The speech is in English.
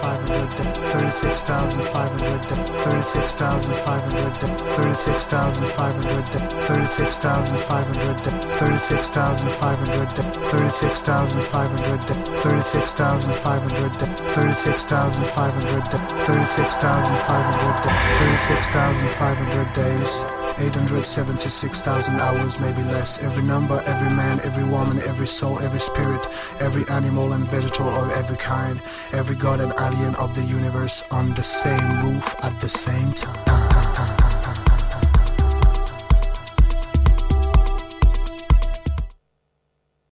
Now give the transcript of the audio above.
days. 876,000 hours, maybe less. Every number, every man, every woman, every soul, every spirit, every animal and vegetable of every kind, every god and alien of the universe on the same roof at the same time.